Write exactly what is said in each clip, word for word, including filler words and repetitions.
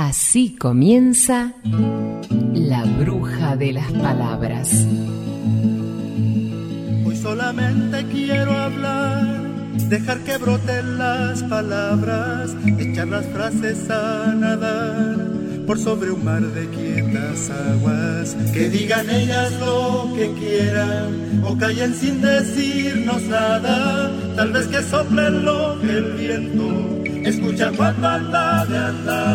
Así comienza La Bruja de las Palabras. Hoy solamente quiero hablar, dejar que broten las palabras, echar las frases a nadar por sobre un mar de quietas aguas. Que digan ellas lo que quieran o callen sin decirnos nada. Tal vez que soplen lo que el viento escucha cuando anda de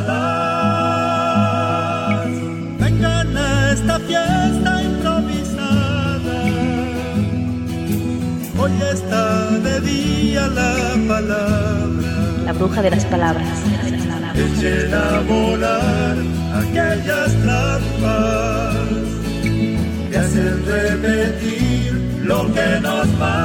andadas. Vengan a esta fiesta improvisada. Hoy está de día la palabra, la bruja de las palabras. Echen a volar aquellas trampas que hacen repetir lo que nos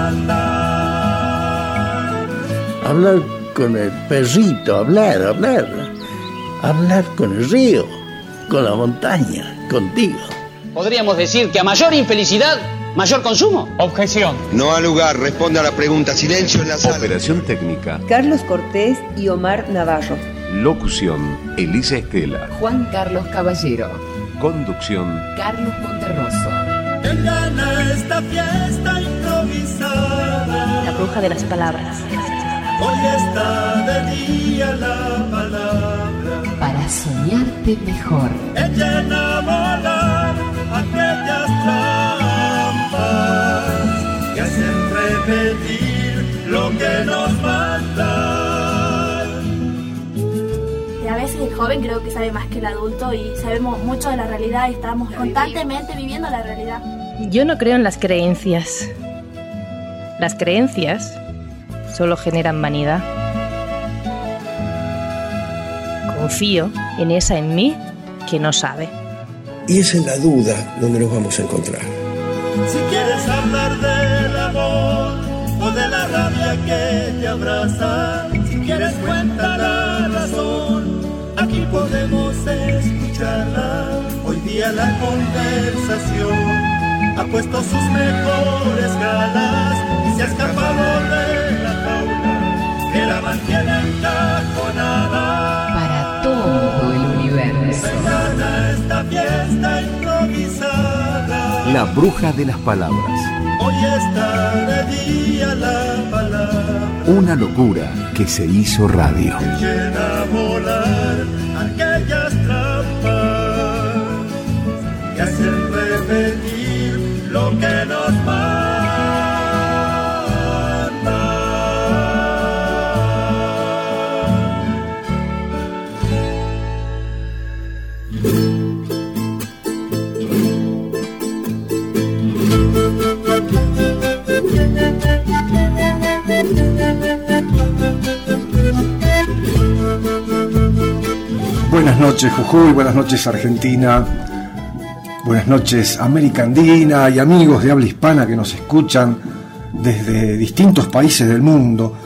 mandan. Hablar con el perrito, hablar, hablar. Hablar con el río, con la montaña, contigo. Podríamos decir que a mayor infelicidad, mayor consumo. Objeción. No ha lugar, responde a la pregunta. Silencio en la sala. Operación técnica. Carlos Cortés y Omar Navarro. Locución, Elisa Estela. Juan Carlos Caballero. Conducción, Carlos Monterroso. Vengan a esta fiesta improvisada. La bruja de las palabras. Hoy está de día la palabra para soñarte mejor. Echen a volar aquellas trampas que hacen repetir lo que nos mandan. A veces el joven creo que sabe más que el adulto y sabemos mucho de la realidad y estamos constantemente viviendo la realidad. Yo no creo en las creencias. Las creencias solo generan vanidad. Confío en esa en mí que no sabe. Y es en la duda donde nos vamos a encontrar. Si quieres hablar del amor o de la rabia que te abraza, si quieres cuenta la razón, aquí podemos escucharla. Hoy día la conversación ha puesto sus mejores galas y se ha escapado de la jaula que la mantiene encajonada. Para todo el universo. Vengan a esta fiesta improvisada. La bruja de las palabras. Hoy está de día la palabra. Una locura que se hizo radio. Echen a volar aquellas trampas que hacen repetir lo que nos manda. Buenas noches Jujuy, buenas noches Argentina, buenas noches América Andina y amigos de habla hispana que nos escuchan desde distintos países del mundo.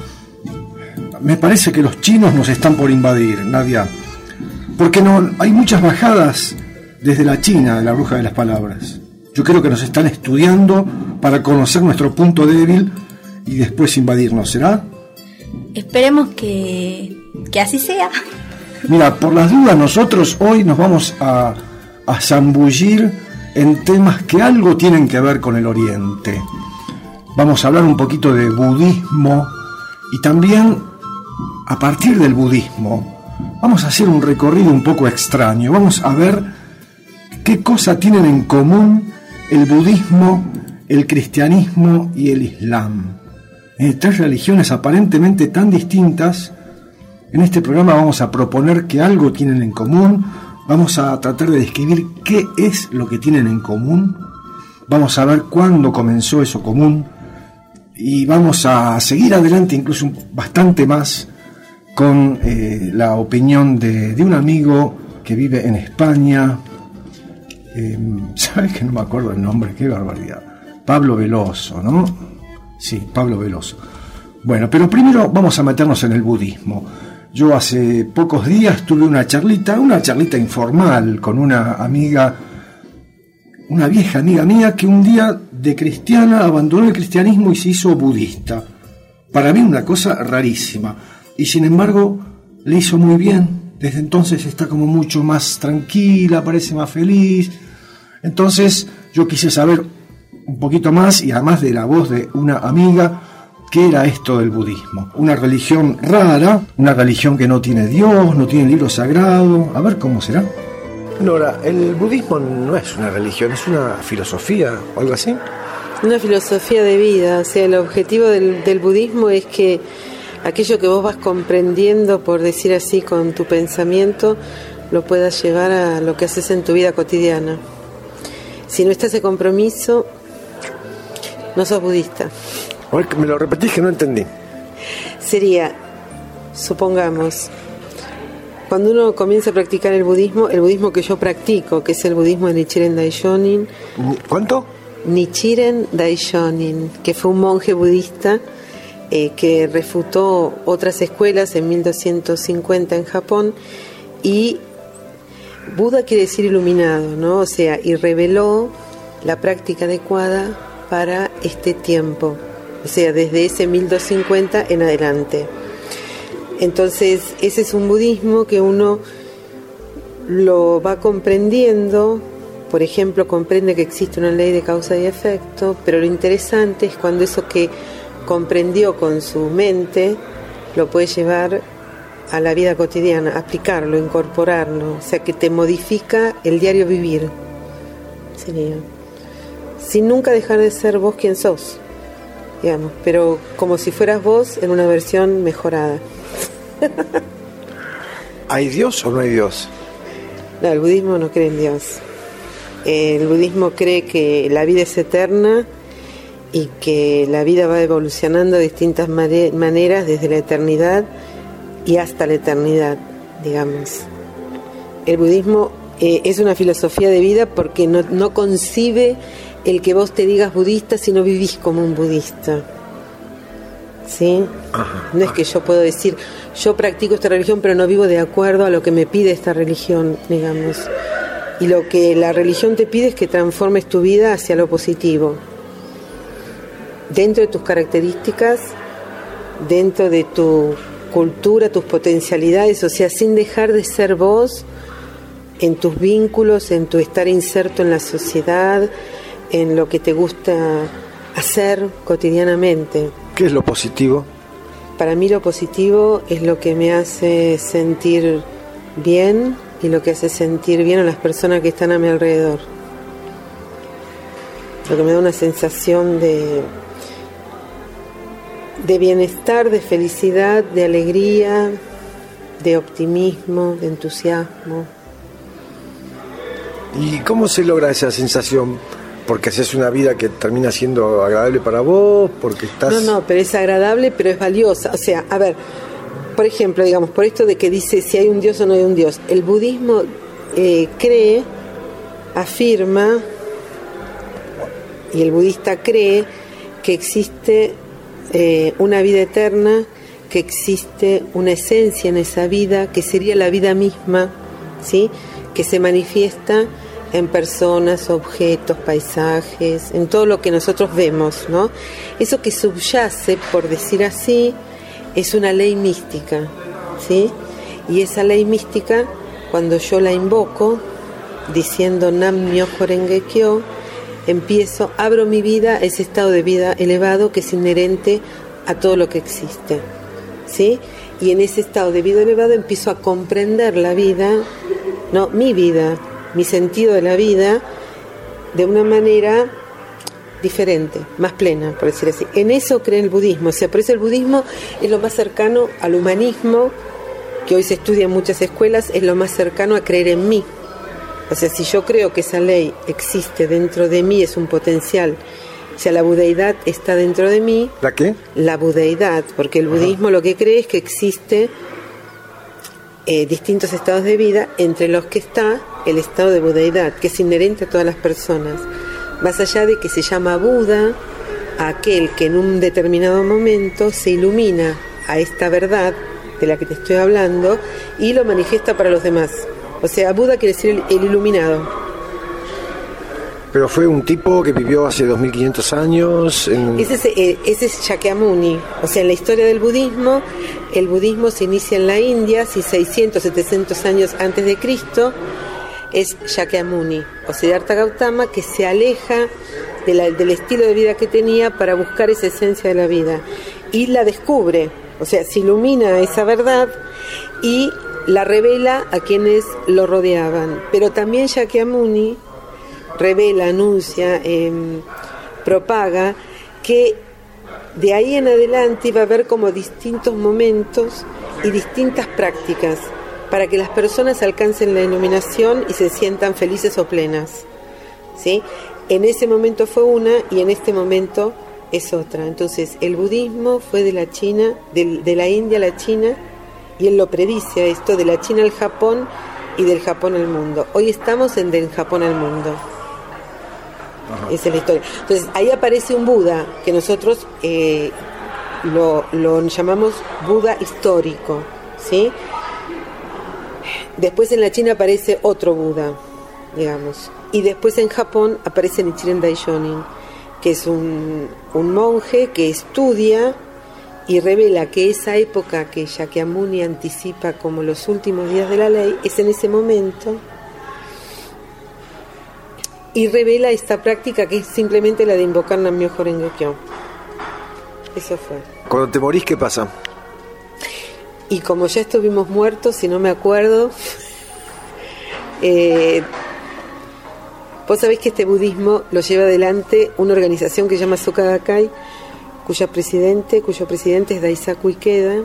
Me parece que los chinos nos están por invadir, Nadia, porque no hay muchas bajadas desde la China de la bruja de las palabras. Yo creo que nos están estudiando para conocer nuestro punto débil y después invadirnos, ¿será? Esperemos que, que así sea. Mira, por las dudas nosotros hoy nos vamos a, a zambullir en temas que algo tienen que ver con el Oriente. Vamos a hablar un poquito de budismo y también a partir del budismo vamos a hacer un recorrido un poco extraño. Vamos a ver qué cosa tienen en común el budismo, el cristianismo y el islam. Eh, tres religiones aparentemente tan distintas. En este programa vamos a proponer que algo tienen en común, vamos a tratar de describir qué es lo que tienen en común, vamos a ver cuándo comenzó eso común y vamos a seguir adelante incluso bastante más con eh, la opinión de, de un amigo que vive en España, eh, ¿sabes que no me acuerdo el nombre? ¡Qué barbaridad! Pablo Veloso, ¿no? Sí, Pablo Veloso. Bueno, pero primero vamos a meternos en el budismo. Yo hace pocos días tuve una charlita, una charlita informal con una amiga, una vieja amiga mía que un día de cristiana abandonó el cristianismo y se hizo budista. Para mí una cosa rarísima. Y sin embargo le hizo muy bien, desde entonces está como mucho más tranquila, parece más feliz. Entonces yo quise saber un poquito más, y además de la voz de una amiga, qué era esto del budismo. Una religión rara, una religión que no tiene Dios, no tiene libro sagrado. A ver cómo será. Nora, el budismo no es una religión, es una filosofía o algo así. Una filosofía de vida, o sea, el objetivo del, del budismo es que aquello que vos vas comprendiendo, por decir así, con tu pensamiento, lo puedas llevar a lo que haces en tu vida cotidiana. Si no está ese compromiso, no sos budista. Me lo repetís que no entendí. Sería, supongamos, cuando uno comienza a practicar el budismo, el budismo que yo practico, que es el budismo de Nichiren Daishonin. ¿Cuánto? Nichiren Daishonin, que fue un monje budista eh, que refutó otras escuelas en mil doscientos cincuenta en Japón, y Buda quiere decir iluminado, ¿no? O sea, y reveló la práctica adecuada para este tiempo, o sea, desde ese mil doscientos cincuenta en adelante. Entonces, ese es un budismo que uno lo va comprendiendo. Por ejemplo, comprende que existe una ley de causa y efecto, pero lo interesante es cuando eso que comprendió con su mente lo puede llevar a la vida cotidiana, aplicarlo, incorporarlo, o sea, que te modifica el diario vivir, sería, sin nunca dejar de ser vos quien sos, digamos, pero como si fueras vos en una versión mejorada. ¿Hay Dios o no hay Dios? No, el budismo no cree en Dios. El budismo cree que la vida es eterna y que la vida va evolucionando de distintas mare- maneras desde la eternidad y hasta la eternidad, digamos. El budismo eh, es una filosofía de vida porque no, no concibe el que vos te digas budista si no vivís como un budista. ¿Sí? Ajá, no es que yo puedo decir, yo practico esta religión pero no vivo de acuerdo a lo que me pide esta religión, digamos. Y lo que la religión te pide es que transformes tu vida hacia lo positivo, dentro de tus características, dentro de tu cultura, tus potencialidades, o sea, sin dejar de ser vos en tus vínculos, en tu estar inserto en la sociedad, en lo que te gusta hacer cotidianamente. ¿Qué es lo positivo? Para mí lo positivo es lo que me hace sentir bien y lo que hace sentir bien a las personas que están a mi alrededor. Lo que me da una sensación de, de bienestar, de felicidad, de alegría, de optimismo, de entusiasmo. ¿Y cómo se logra esa sensación? ¿Porque haces una vida que termina siendo agradable para vos? ¿Porque estás...? No, no, pero es agradable, pero es valiosa. O sea, a ver, por ejemplo, digamos, por esto de que dice si hay un Dios o no hay un Dios. El budismo eh, cree, afirma, y el budista cree que existe eh, una vida eterna, que existe una esencia en esa vida, que sería la vida misma, ¿sí? Que se manifiesta en personas, objetos, paisajes, en todo lo que nosotros vemos, ¿no? Eso que subyace, por decir así, es una ley mística, ¿sí? Y esa ley mística, cuando yo la invoco, diciendo Nam Myoho Renge Kyo, empiezo, abro mi vida a ese estado de vida elevado que es inherente a todo lo que existe, ¿sí? Y en ese estado de vida elevado empiezo a comprender la vida, no, mi vida, mi sentido de la vida, de una manera diferente, más plena, por decir así. En eso cree el budismo, o sea, por eso el budismo es lo más cercano al humanismo, que hoy se estudia en muchas escuelas, es lo más cercano a creer en mí. O sea, si yo creo que esa ley existe dentro de mí, es un potencial, o sea, la budeidad está dentro de mí. ¿La qué? La budeidad, porque el budismo Ajá. lo que cree es que existe eh, distintos estados de vida, entre los que está el estado de budeidad, que es inherente a todas las personas. Más allá de que se llama Buda, a aquel que en un determinado momento se ilumina a esta verdad de la que te estoy hablando y lo manifiesta para los demás. O sea, Buda quiere decir el, el iluminado. Pero fue un tipo que vivió hace dos mil quinientos años. En... Ese, es, eh, ese es Shakyamuni. O sea, en la historia del budismo, el budismo se inicia en la India, si seiscientos, setecientos años antes de Cristo, es Shakyamuni, o Siddhartha Gautama, que se aleja de la, del estilo de vida que tenía para buscar esa esencia de la vida. Y la descubre, o sea, se ilumina esa verdad y la revela a quienes lo rodeaban. Pero también Shakyamuni revela, anuncia, eh, propaga que de ahí en adelante iba a haber como distintos momentos y distintas prácticas para que las personas alcancen la iluminación y se sientan felices o plenas, ¿sí? En ese momento fue una y en este momento es otra. Entonces el budismo fue de la China, de, de la India a la China, y él lo predice esto, de la China al Japón y del Japón al mundo. Hoy estamos en del Japón al mundo. Ajá. Esa es la historia. Entonces ahí aparece un Buda que nosotros eh, lo, lo llamamos Buda histórico, ¿sí? Después en la China aparece otro Buda, digamos, y después en Japón aparece Nichiren Daishonin, que es un, un monje que estudia y revela que esa época que Shakyamuni anticipa como los últimos días de la ley es en ese momento, y revela esta práctica que es simplemente la de invocar Nam-myoho Renge-kyo. Eso fue. Cuando te morís, ¿qué pasa? Y como ya estuvimos muertos, si no me acuerdo, eh, vos sabés que este budismo lo lleva adelante una organización que se llama Soka Gakkai, cuya presidente, cuyo presidente es Daisaku Ikeda,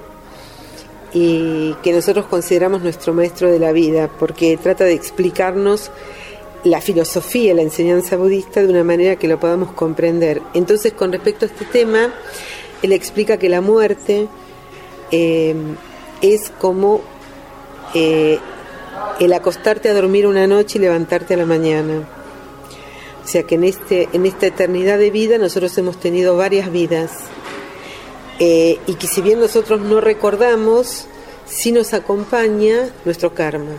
y que nosotros consideramos nuestro maestro de la vida, porque trata de explicarnos la filosofía, la enseñanza budista de una manera que lo podamos comprender. Entonces, con respecto a este tema, él explica que la muerte eh, es como eh, el acostarte a dormir una noche y levantarte a la mañana. O sea que en este en esta eternidad de vida nosotros hemos tenido varias vidas, eh, y que si bien nosotros no recordamos, sí nos acompaña nuestro karma,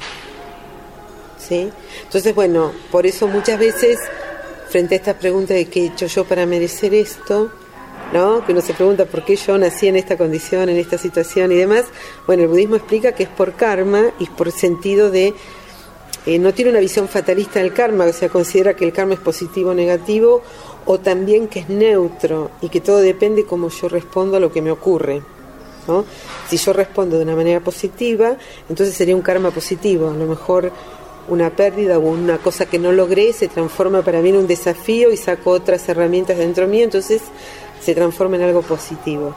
¿sí? Entonces, bueno, por eso muchas veces frente a esta pregunta de qué he hecho yo para merecer esto, ¿no? Que uno se pregunta por qué yo nací en esta condición, en esta situación y demás. Bueno, el budismo explica que es por karma y por sentido de eh, no tiene una visión fatalista del karma, o sea, considera que el karma es positivo o negativo, o también que es neutro y que todo depende cómo yo respondo a lo que me ocurre, ¿no? Si yo respondo de una manera positiva, entonces sería un karma positivo. A lo mejor una pérdida o una cosa que no logré se transforma para mí en un desafío y saco otras herramientas dentro mío, entonces se transforma en algo positivo.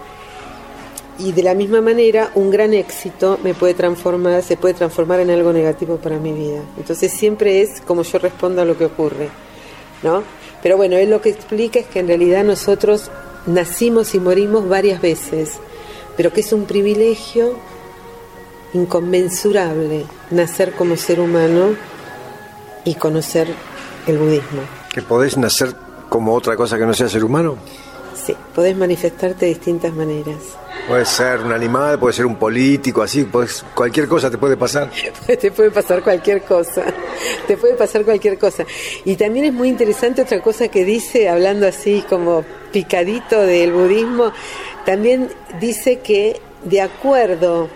Y de la misma manera, un gran éxito me puede transformar, se puede transformar en algo negativo para mi vida. Entonces siempre es como yo respondo a lo que ocurre, ¿no? Pero bueno, él lo que explica es que en realidad nosotros nacimos y morimos varias veces, pero que es un privilegio inconmensurable nacer como ser humano y conocer el budismo. ¿Que podés nacer como otra cosa que no sea ser humano? Sí, podés manifestarte de distintas maneras. Puede ser un animal, puede ser un político, así, podés, cualquier cosa te puede pasar. Te puede pasar cualquier cosa, te puede pasar cualquier cosa. Y también es muy interesante otra cosa que dice, hablando así como picadito del budismo, también dice que de acuerdo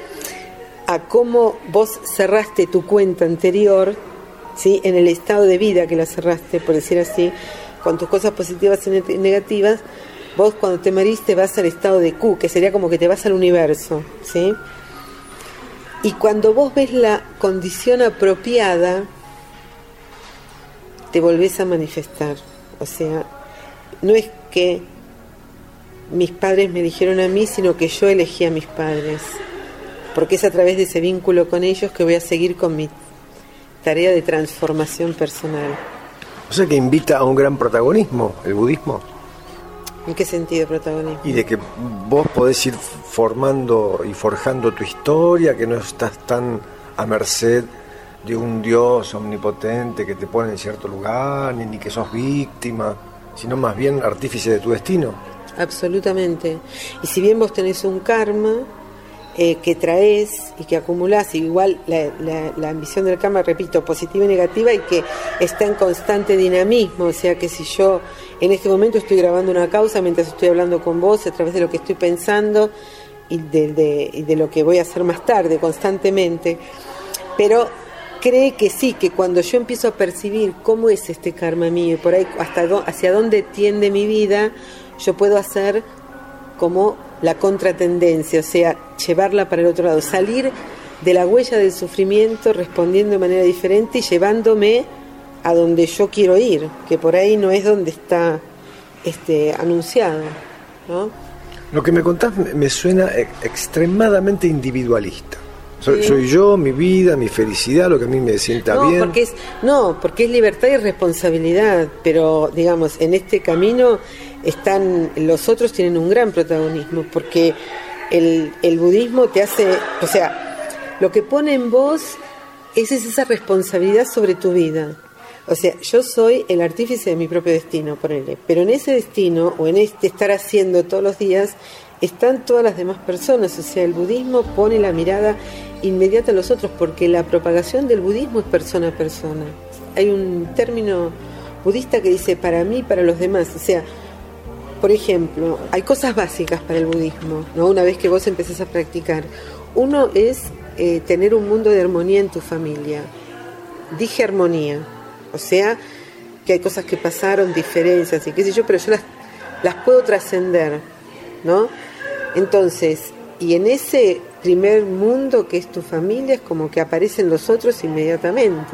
a cómo vos cerraste tu cuenta anterior, ¿sí? En el estado de vida que la cerraste, por decir así, con tus cosas positivas y negativas, vos cuando te morís vas al estado de Q, que sería como que te vas al universo, ¿sí? Y cuando vos ves la condición apropiada, te volvés a manifestar. O sea, no es que mis padres me eligieron a mí, sino que yo elegí a mis padres, porque es a través de ese vínculo con ellos que voy a seguir con mi tarea de transformación personal. O sea que invita a un gran protagonismo, el budismo. ¿En qué sentido protagonismo? Y de que vos podés ir formando y forjando tu historia, que no estás tan a merced de un Dios omnipotente que te pone en cierto lugar, ni, ni que sos víctima, sino más bien artífice de tu destino. Absolutamente. Y si bien vos tenés un karma eh, que traes y que acumulás, igual la, la, la ambición del karma, repito, positiva y negativa, y que está en constante dinamismo, o sea que si yo en este momento estoy grabando una causa mientras estoy hablando con vos a través de lo que estoy pensando, y de, de, y de lo que voy a hacer más tarde constantemente, pero cree que sí, que cuando yo empiezo a percibir cómo es este karma mío y por ahí hasta do, hacia dónde tiende mi vida, yo puedo hacer como la contratendencia, o sea, llevarla para el otro lado, salir de la huella del sufrimiento respondiendo de manera diferente y llevándome a donde yo quiero ir, que por ahí no es donde está este, anunciado, ¿no? Lo que me contás me, me suena e- extremadamente individualista. Soy, Sí. soy yo, mi vida, mi felicidad, lo que a mí me sienta No, bien. porque es, no, porque es libertad y responsabilidad, pero digamos, en este camino están, los otros tienen un gran protagonismo, porque el, el budismo te hace, o sea, lo que pone en vos es, es esa responsabilidad sobre tu vida. O sea, yo soy el artífice de mi propio destino, ponele, pero en ese destino, o en este estar haciendo todos los días, están todas las demás personas. O sea, el budismo pone la mirada inmediata a los otros, porque la propagación del budismo es persona a persona. Hay un término budista que dice para mí, para los demás. O sea, por ejemplo, hay cosas básicas para el budismo, ¿no? Una vez que vos empezás a practicar, uno es eh, tener un mundo de armonía en tu familia. Dije armonía, o sea, que hay cosas que pasaron, diferencias y qué sé yo, pero yo las, las puedo trascender, ¿no? Entonces, y en ese primer mundo que es tu familia, es como que aparecen los otros inmediatamente.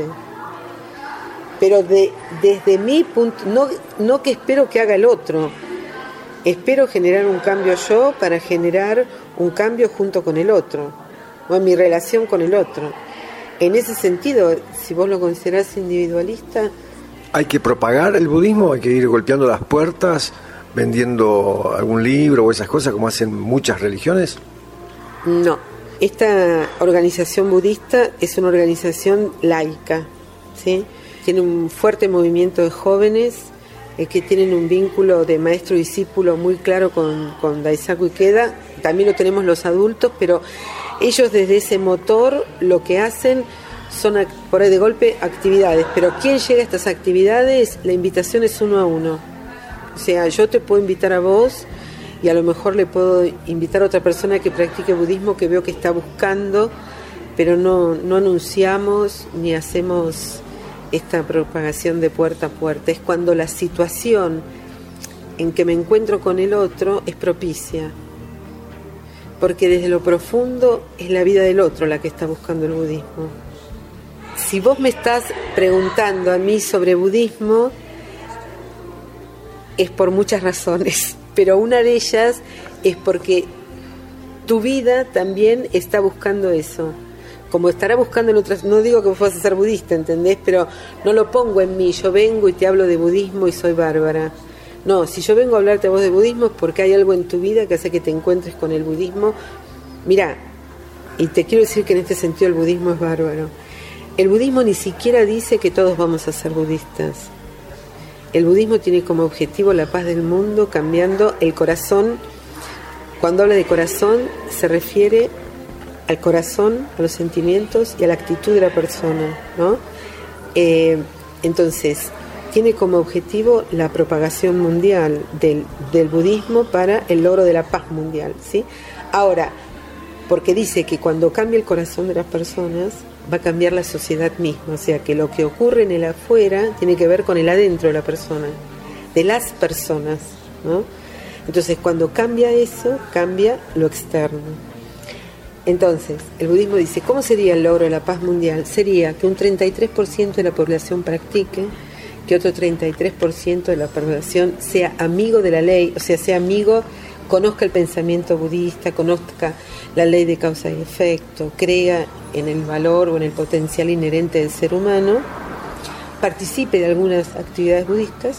Pero de, desde mi punto, no, no que espero que haga el otro, espero generar un cambio yo para generar un cambio junto con el otro, o en mi relación con el otro. En ese sentido, si vos lo considerás individualista... ¿Hay que propagar el budismo? ¿Hay que ir golpeando las puertas, vendiendo algún libro o esas cosas como hacen muchas religiones? No. Esta organización budista es una organización laica, ¿sí? Tiene un fuerte movimiento de jóvenes eh, que tienen un vínculo de maestro-discípulo muy claro con, con Daisaku Ikeda. También lo tenemos los adultos, pero ellos desde ese motor lo que hacen son por ahí de golpe actividades. Pero ¿quién llega a estas actividades? La invitación es uno a uno. O sea, yo te puedo invitar a vos y a lo mejor le puedo invitar a otra persona que practique budismo que veo que está buscando, pero no, no anunciamos ni hacemos esta propagación de puerta a puerta. Es cuando la situación en que me encuentro con el otro es propicia, porque desde lo profundo es la vida del otro la que está buscando el budismo. Si vos me estás preguntando a mí sobre budismo, es por muchas razones, pero una de ellas es porque tu vida también está buscando eso. Como estará buscando en otras, no digo que vos vas a ser budista, ¿entendés? Pero no lo pongo en mí, yo vengo y te hablo de budismo y soy bárbara. No, si yo vengo a hablarte a vos de budismo es porque hay algo en tu vida que hace que te encuentres con el budismo. Mirá, y te quiero decir que en este sentido el budismo es bárbaro. El budismo ni siquiera dice que todos vamos a ser budistas. El budismo tiene como objetivo la paz del mundo, cambiando el corazón. Cuando habla de corazón, se refiere al corazón, a los sentimientos y a la actitud de la persona, ¿no? Eh, entonces, tiene como objetivo la propagación mundial del, del budismo para el logro de la paz mundial, ¿sí? Ahora, porque dice que cuando cambia el corazón de las personas, va a cambiar la sociedad misma, o sea que lo que ocurre en el afuera tiene que ver con el adentro de la persona, de las personas, ¿no? Entonces cuando cambia eso, cambia lo externo. Entonces, el budismo dice, ¿cómo sería el logro de la paz mundial? Sería que un treinta y tres por ciento de la población practique, que otro treinta y tres por ciento de la población sea amigo de la ley, o sea, sea amigo, conozca el pensamiento budista, conozca la ley de causa y efecto, crea en el valor o en el potencial inherente del ser humano, participe de algunas actividades budistas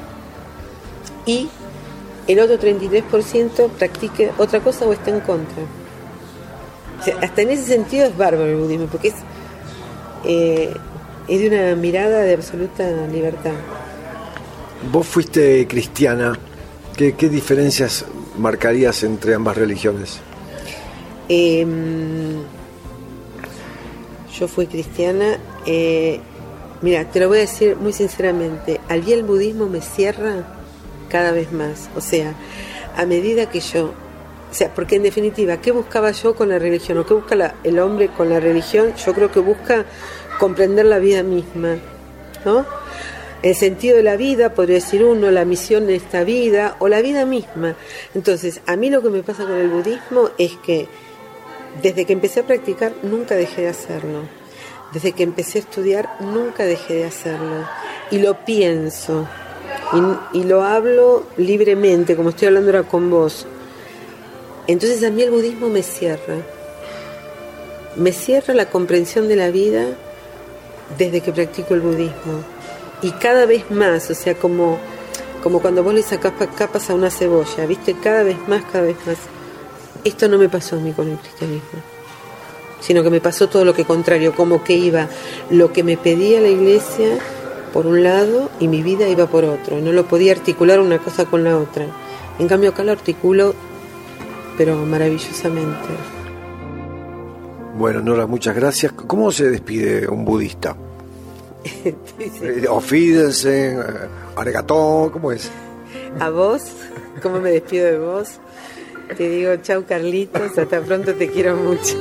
y el otro treinta y tres por ciento practique otra cosa o esté en contra. O sea, hasta en ese sentido es bárbaro el budismo, porque es, eh, es de una mirada de absoluta libertad. Vos fuiste cristiana, ¿qué, qué diferencias marcarías entre ambas religiones? Eh, yo fui cristiana, eh, mira, te lo voy a decir muy sinceramente, al día el budismo me cierra cada vez más, o sea, a medida que yo O sea, porque en definitiva, ¿qué buscaba yo con la religión? ¿O qué busca la, el hombre con la religión? Yo creo que busca comprender la vida misma, ¿no? El sentido de la vida, podría decir uno, la misión de esta vida, o la vida misma. Entonces, a mí lo que me pasa con el budismo es que desde que empecé a practicar, nunca dejé de hacerlo. Desde que empecé a estudiar, nunca dejé de hacerlo. Y lo pienso, y, y lo hablo libremente, como estoy hablando ahora con vos. Entonces a mí el budismo me cierra. Me cierra la comprensión de la vida desde que practico el budismo. Y cada vez más, o sea, como, como cuando vos le sacás capas a una cebolla, ¿viste? Cada vez más, cada vez más. Esto no me pasó a mí con el cristianismo, sino que me pasó todo lo que contrario, como que iba lo que me pedía la iglesia por un lado y mi vida iba por otro. No lo podía articular una cosa con la otra. En cambio acá lo articulo, pero maravillosamente. Bueno, Nora, muchas gracias. ¿Cómo se despide un budista? Sí. Ofídense, arigató, ¿cómo es? A vos, ¿cómo me despido de vos? Te digo, chau Carlitos, hasta pronto, te quiero mucho.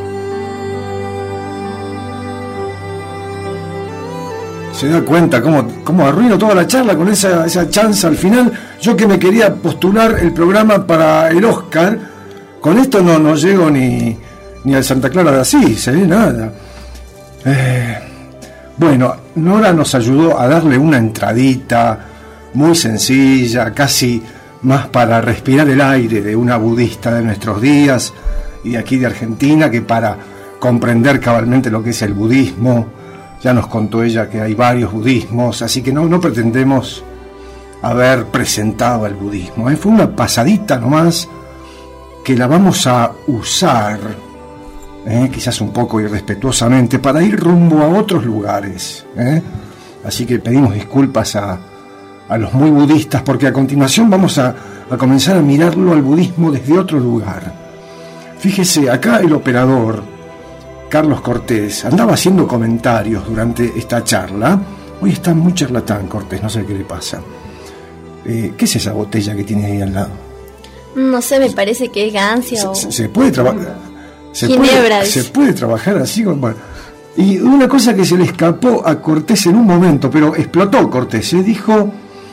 Se da cuenta cómo, cómo arruino toda la charla con esa, esa chanza al final. Yo que me quería postular el programa para el Oscar, con esto no, no llego ni, ni al Santa Clara de Asís, ¿eh? Nada. Eh, bueno, Nora nos ayudó a darle una entradita muy sencilla, casi más para respirar el aire de una budista de nuestros días y de aquí de Argentina, que para comprender cabalmente lo que es el budismo. Ya nos contó ella que hay varios budismos, así que no, no pretendemos haber presentado el budismo, ¿eh? Fue una pasadita nomás que la vamos a usar, ¿eh? Quizás un poco irrespetuosamente, para ir rumbo a otros lugares, ¿eh? Así que pedimos disculpas a, a los muy budistas, porque a continuación vamos a, a comenzar a mirarlo al budismo desde otro lugar. Fíjese, acá el operador Carlos Cortés andaba haciendo comentarios durante esta charla. Hoy está muy charlatán Cortés, no sé qué le pasa. Eh, ¿Qué es esa botella que tiene ahí al lado? No sé, me parece que es gancia se, o... Se, se puede trabajar... Se Ginebra. Puede, se puede trabajar así con... Bueno. Y una cosa que se le escapó a Cortés en un momento, pero explotó Cortés, se dijo: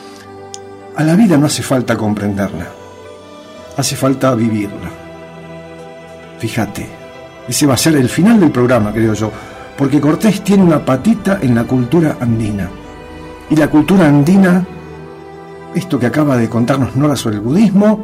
a la vida no hace falta comprenderla, hace falta vivirla. Fíjate, ese va a ser el final del programa, creo yo, porque Cortés tiene una patita en la cultura andina. Y la cultura andina, esto que acaba de contarnos Nora sobre el budismo,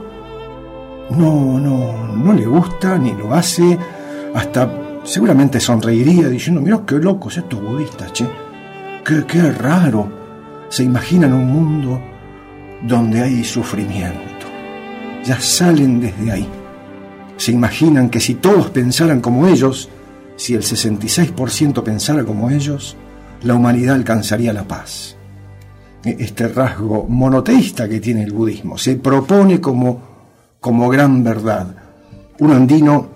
no, no, no le gusta ni lo hace. Hasta seguramente sonreiría diciendo: mirá qué locos estos budistas, che, qué, qué raro. Se imaginan un mundo donde hay sufrimiento. Ya salen desde ahí. Se imaginan que si todos pensaran como ellos, si el sesenta y seis por ciento pensara como ellos, la humanidad alcanzaría la paz. Este rasgo monoteísta que tiene el budismo se propone como, como gran verdad. Un andino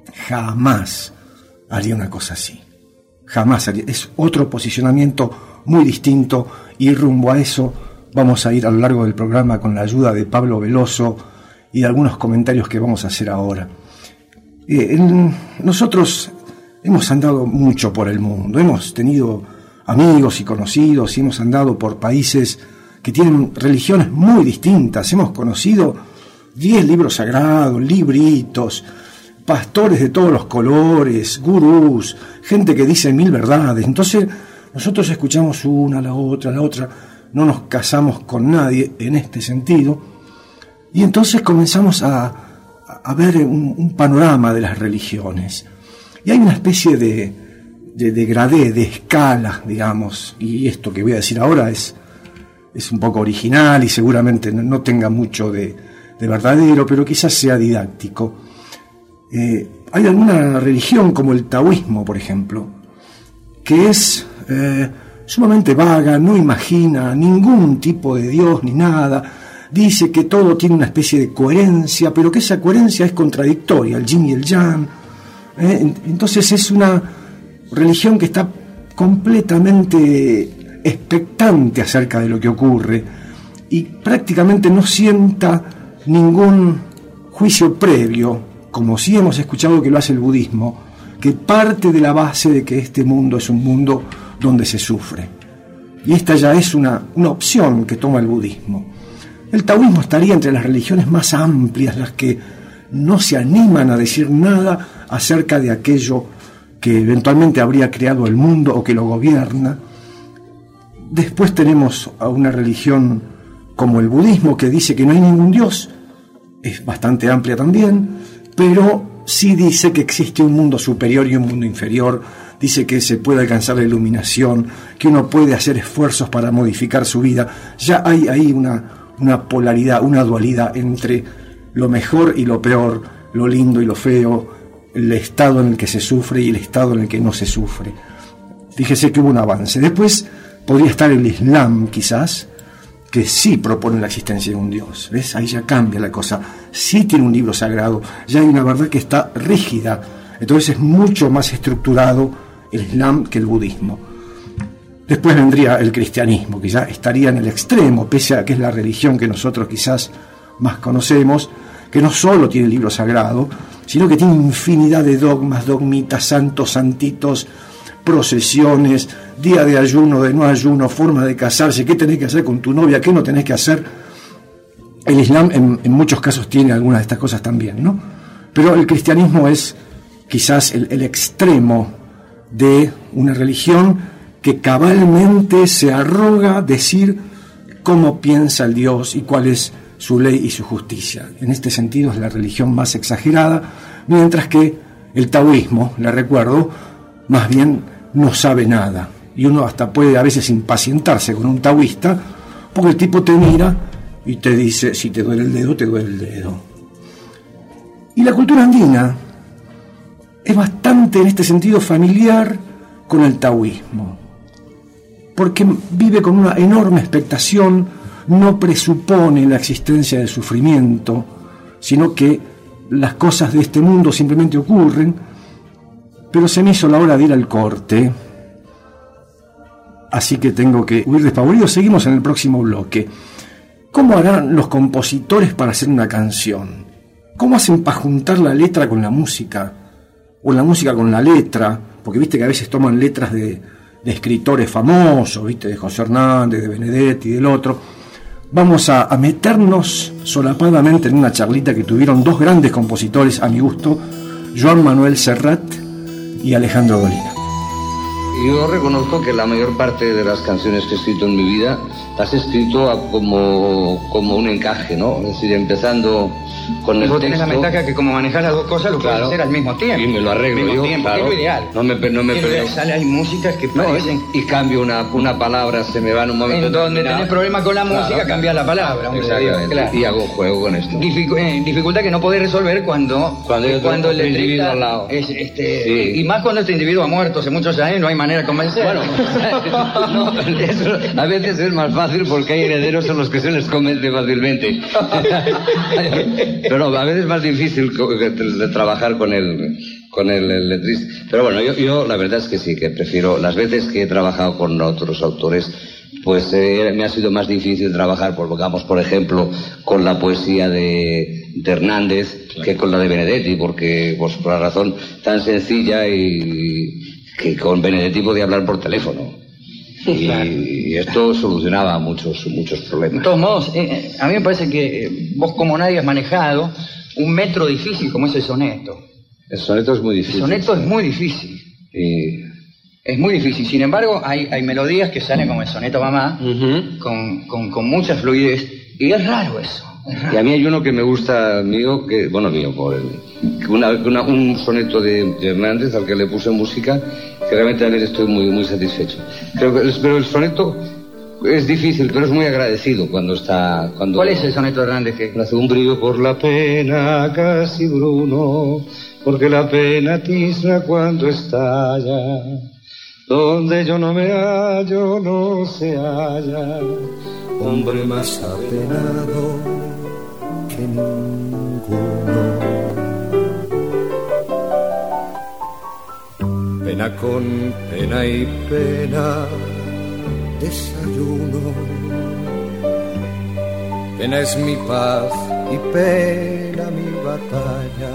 jamás haría una cosa así. Jamás haría. Es otro posicionamiento muy distinto, y rumbo a eso vamos a ir a lo largo del programa con la ayuda de Pablo Veloso y de algunos comentarios que vamos a hacer ahora. Eh, en, nosotros hemos andado mucho por el mundo, hemos tenido amigos y conocidos, y hemos andado por países que tienen religiones muy distintas. Hemos conocido diez libros sagrados, libritos, pastores de todos los colores, gurús, gente que dice mil verdades. Entonces nosotros escuchamos una, la otra, la otra, no nos casamos con nadie en este sentido, y entonces comenzamos a, a ver un, un panorama de las religiones. Y hay una especie de, de, de gradé, de escala, digamos, y esto que voy a decir ahora es, es un poco original y seguramente no, no tenga mucho de, de verdadero, pero quizás sea didáctico. Eh, hay alguna religión como el taoísmo, por ejemplo, que es eh, sumamente vaga, no imagina ningún tipo de Dios ni nada, dice que todo tiene una especie de coherencia, pero que esa coherencia es contradictoria, el yin y el yang. ¿eh? Entonces es una religión que está completamente expectante acerca de lo que ocurre y prácticamente no sienta ningún juicio previo, como sí hemos escuchado que lo hace el budismo, que parte de la base de que este mundo es un mundo donde se sufre. Y esta ya es una, una opción que toma el budismo. El taoísmo estaría entre las religiones más amplias, las que no se animan a decir nada acerca de aquello que eventualmente habría creado el mundo o que lo gobierna. Después tenemos a una religión como el budismo, que dice que no hay ningún dios, es bastante amplia también, pero sí dice que existe un mundo superior y un mundo inferior, dice que se puede alcanzar la iluminación, que uno puede hacer esfuerzos para modificar su vida. Ya hay ahí una, una polaridad, una dualidad entre lo mejor y lo peor, lo lindo y lo feo, el estado en el que se sufre y el estado en el que no se sufre. Fíjese que hubo un avance. Después podría estar el Islam, quizás, que sí propone la existencia de un Dios. ¿Ves? Ahí ya cambia la cosa. Sí tiene un libro sagrado, ya hay una verdad que está rígida. Entonces es mucho más estructurado el Islam que el budismo. Después vendría el cristianismo, que ya estaría en el extremo, pese a que es la religión que nosotros quizás más conocemos, que no solo tiene el libro sagrado, sino que tiene infinidad de dogmas, dogmitas, santos, santitos, procesiones, día de ayuno, de no ayuno, forma de casarse, qué tenés que hacer con tu novia, qué no tenés que hacer. El Islam en, en muchos casos tiene algunas de estas cosas también, ¿no? Pero el cristianismo es quizás el, el extremo de una religión que cabalmente se arroga decir cómo piensa el Dios y cuál es su ley y su justicia. En este sentido es la religión más exagerada, mientras que el taoísmo, le recuerdo, más bien no sabe nada. Y uno hasta puede a veces impacientarse con un taoísta, porque el tipo te mira y te dice, si te duele el dedo, te duele el dedo. Y la cultura andina es bastante, en este sentido, familiar con el taoísmo, porque vive con una enorme expectación, no presupone la existencia del sufrimiento, sino que las cosas de este mundo simplemente ocurren. Pero se me hizo la hora de ir al corte, así que tengo que huir despavorido. Seguimos en el próximo bloque. ¿Cómo harán los compositores para hacer una canción? ¿Cómo hacen para juntar la letra con la música? O la música con la letra, porque viste que a veces toman letras de, de escritores famosos, viste, de José Hernández, de Benedetti y del otro. Vamos a, a meternos solapadamente en una charlita que tuvieron dos grandes compositores, a mi gusto, Joan Manuel Serrat y Alejandro Dolina. Yo reconozco que la mayor parte de las canciones que he escrito en mi vida las he escrito a como, como un encaje, ¿no? Es decir, empezando con el vos texto. Tenés la ventaja que como manejás las dos cosas lo claro, puedes hacer al mismo tiempo. Y me lo arreglo al mismo yo, tiempo, claro. que es lo ideal. No me, no me pero sale, hay músicas que parecen... No, y cambio una, una palabra, se me va en un momento. En donde tenés problemas con la música, claro, cambia la palabra. Exactamente, claro. Y hago juego con esto. Dificu eh, dificultad que no podés resolver cuando, cuando, yo cuando el individuo al lado. Es, este, sí. Y más cuando este individuo ha muerto hace muchos años, no hay manera de convencer. Bueno, no, eso a veces es más fácil porque hay herederos a los que se les convence fácilmente. Pero no, a veces es más difícil de trabajar con el, con el, el letrista. Pero bueno, yo, yo la verdad es que sí, que prefiero, las veces que he trabajado con otros autores, pues eh, me ha sido más difícil trabajar, por, digamos, por ejemplo, con la poesía de, de Hernández, claro, que con la de Benedetti, porque pues por la razón tan sencilla y que con Benedetti podía hablar por teléfono. Y, claro, y esto solucionaba muchos muchos problemas. De todos modos, eh, a mí me parece que eh, vos como nadie has manejado un metro difícil como es el soneto. El soneto es muy difícil. El soneto es muy difícil. Y... es muy difícil. Sin embargo, hay, hay melodías que salen como el soneto Mamá, uh-huh, con, con, con mucha fluidez. Y es raro eso. Es raro. Y a mí hay uno que me gusta mío, que bueno, mío, por el, una, una, un soneto de, de Hernández al que le puse música, que realmente también estoy muy, muy satisfecho. Creo que, pero el soneto es difícil, pero es muy agradecido cuando está... Cuando ¿cuál es el soneto de Hernández? Que hace un brillo por la pena casi bruno, porque la pena tizna cuando estalla, donde yo no me hallo no se halla hombre más apenado que ninguno. Pena con pena y pena desayuno, Pena es mi paz y pena mi batalla.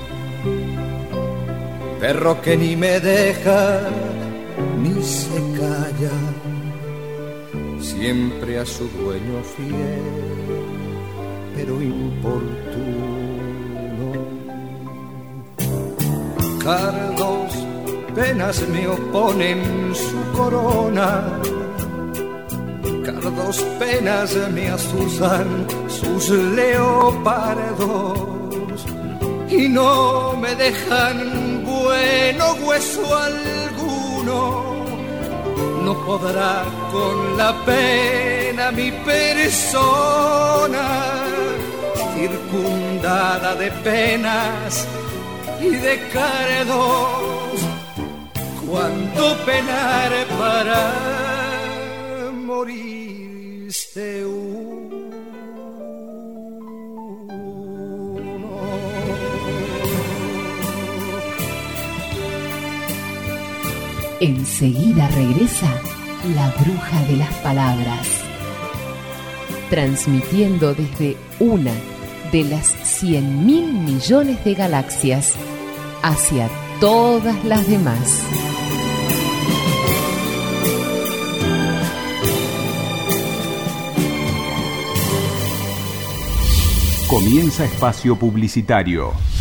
Perro que ni me deja ni se calla, siempre a su dueño fiel, pero importuno. Cardos, penas me oponen su corona. Cardos, penas me asustan sus leopardos y no me dejan bueno hueso alguno. No podrá con la pena mi persona, circundada de penas y de cardos, cuánto penar para morirse uno. Enseguida regresa la bruja de las palabras, transmitiendo desde una de las cien mil millones de galaxias hacia todas las demás. Comienza espacio publicitario.